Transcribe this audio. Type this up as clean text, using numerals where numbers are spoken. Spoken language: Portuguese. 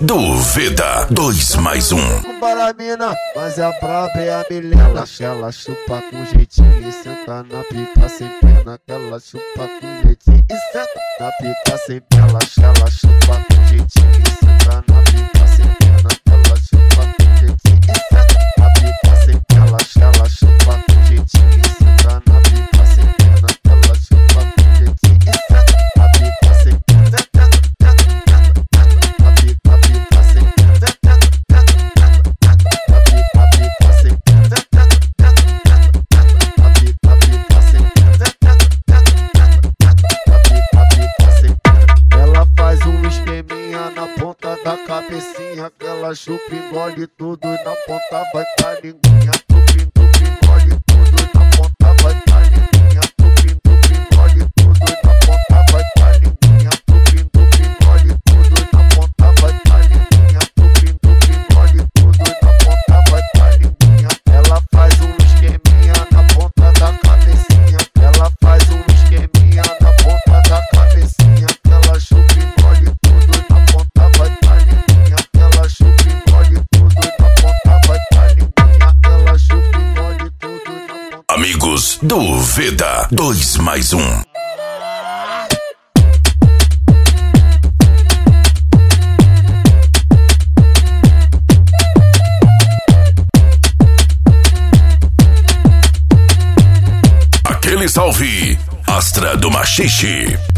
Duvida 2 mais 1. Para a mina, mas é a própria Milena. Ela chupa com jeitinho e senta na pica sem pena. Ela chupa com jeitinho e senta na pica sem pena. Ela chupa com jeitinho e senta na pica sem pena. Ela chupa com jeitinho e senta na pica sem pena. Ela chupa com jeitinho e senta na pica sem pena. Ela chupa com jeitinho e senta na pica sem pena. Na ponta da cabecinha, que ela chupa e engole tudo, e na ponta vai tá linguinha. Tupi, engole tudo, e na ponta vai tá linguinha. Tupi, engole tudo, e na ponta vai tá linguinha. Tupi, engole tudo, e na ponta vai tá linguinha. Tupi, engole tudo, e na ponta vai tá linguinha. Ela faz um esqueminha na ponta da cabecinha. Ela faz um esqueminha na ponta da cabecinha, que ela chupa e engole tudo, e na ponta vai tá linguinha. Ela chupa e engole tudo, e na ponta vai tá linguinha. Ela chupa e engole tudo, e na ponta. Amigos, Duvida 2 mais 1. Aquele salve, Astra do Machixe.